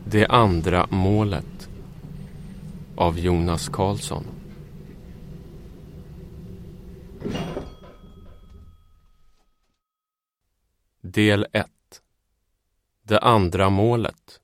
Det andra målet av Jonas Karlsson. Del 1. Det andra målet.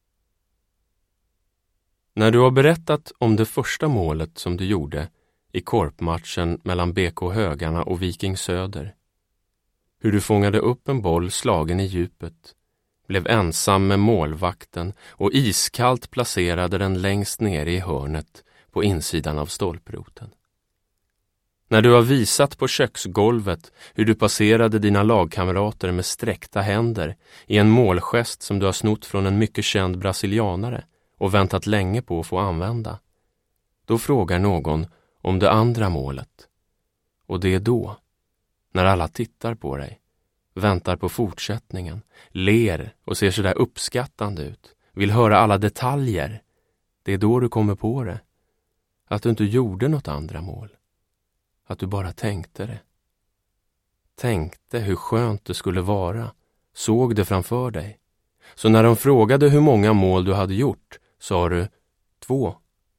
När du har berättat om det första målet som du gjorde i korpmatchen mellan BK Högarna och Viking Söder, hur du fångade upp en boll slagen i djupet, blev ensam med målvakten och iskallt placerade den längst nere i hörnet på insidan av stolproten. När du har visat på köksgolvet hur du passerade dina lagkamrater med sträckta händer i en målgest som du har snott från en mycket känd brasilianare och väntat länge på att få använda, då frågar någon om det andra målet. Och det är då, när alla tittar på dig, väntar på fortsättningen, ler och ser så där uppskattande ut, vill höra alla detaljer. Det är då du kommer på det. Att du inte gjorde något andra mål. Att du bara tänkte det. Tänkte hur skönt det skulle vara. Såg det framför dig. Så när de frågade hur många mål du hade gjort, sa du 2.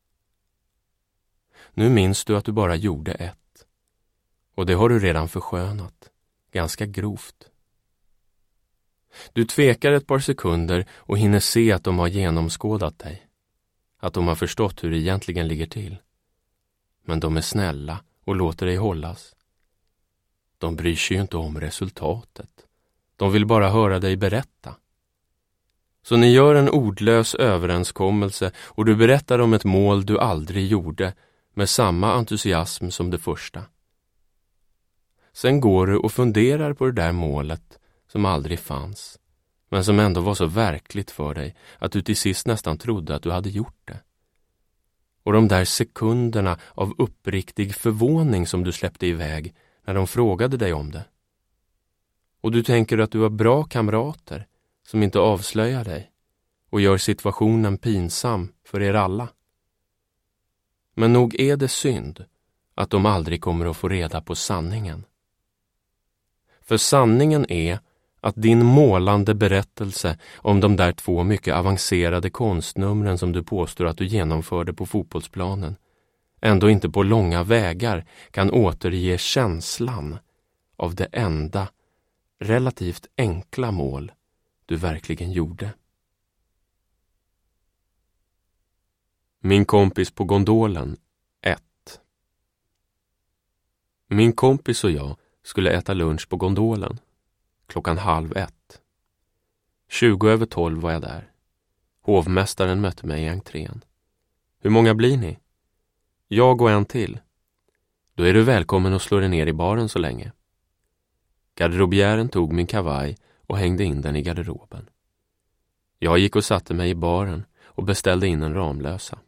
Nu minns du att du bara gjorde 1. Och det har du redan förskönat. Ganska grovt. Du tvekar ett par sekunder och hinner se att de har genomskådat dig. Att de har förstått hur det egentligen ligger till. Men de är snälla och låter dig hållas. De bryr sig ju inte om resultatet. De vill bara höra dig berätta. Så ni gör en ordlös överenskommelse och du berättar om ett mål du aldrig gjorde med samma entusiasm som det första. Sen går du och funderar på det där målet som aldrig fanns, men som ändå var så verkligt för dig att du till sist nästan trodde att du hade gjort det. Och de där sekunderna av uppriktig förvåning som du släppte iväg när de frågade dig om det. Och du tänker att du har bra kamrater som inte avslöjar dig och gör situationen pinsam för er alla. Men nog är det synd att de aldrig kommer att få reda på sanningen. För sanningen är att din målande berättelse om de där 2 mycket avancerade konstnumren som du påstår att du genomförde på fotbollsplanen ändå inte på långa vägar kan återge känslan av det enda, relativt enkla mål du verkligen gjorde. Min kompis på gondolen 1. Min kompis och jag skulle äta lunch på gondolen. 12:30. 12:20 var jag där. Hovmästaren mötte mig i entrén. Hur många blir ni? Jag och en till. Då är du välkommen att slå dig ner i baren så länge. Garderobiären tog min kavaj och hängde in den i garderoben. Jag gick och satte mig i baren och beställde in en Ramlösa.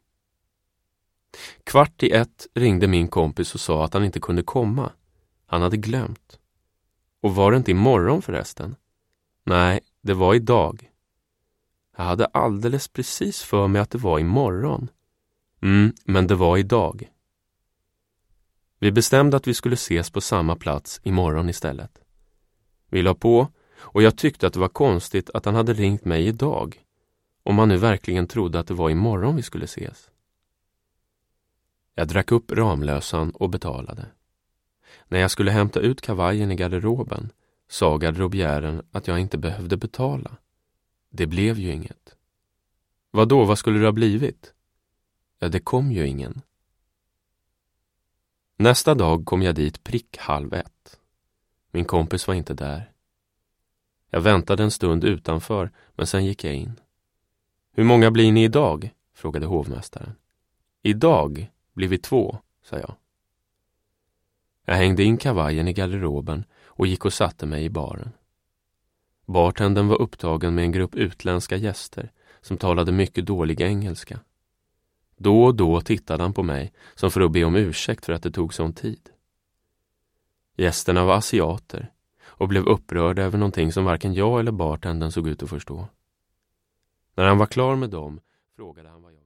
12:45 ringde min kompis och sa att han inte kunde komma. Han hade glömt. Och var det inte imorgon förresten? Nej, det var idag. Jag hade alldeles precis för mig att det var imorgon. Men det var idag. Vi bestämde att vi skulle ses på samma plats imorgon istället. Vi la på och jag tyckte att det var konstigt att han hade ringt mig idag. Om han nu verkligen trodde att det var imorgon vi skulle ses. Jag drack upp Ramlösan och betalade. När jag skulle hämta ut kavajen i garderoben sa garderobiären att jag inte behövde betala. Det blev ju inget. Vad skulle det ha blivit? Ja, det kom ju ingen. Nästa dag kom jag dit prick 12:30. Min kompis var inte där. Jag väntade en stund utanför, men sen gick jag in. Hur många blir ni idag? Frågade hovmästaren. Idag blir vi 2, sa jag. Jag hängde in kavajen i garderoben och gick och satte mig i baren. Bartendern var upptagen med en grupp utländska gäster som talade mycket dålig engelska. Då och då tittade han på mig som för att be om ursäkt för att det tog sån tid. Gästerna var asiater och blev upprörda över någonting som varken jag eller bartendern såg ut att förstå. När han var klar med dem frågade han vad jag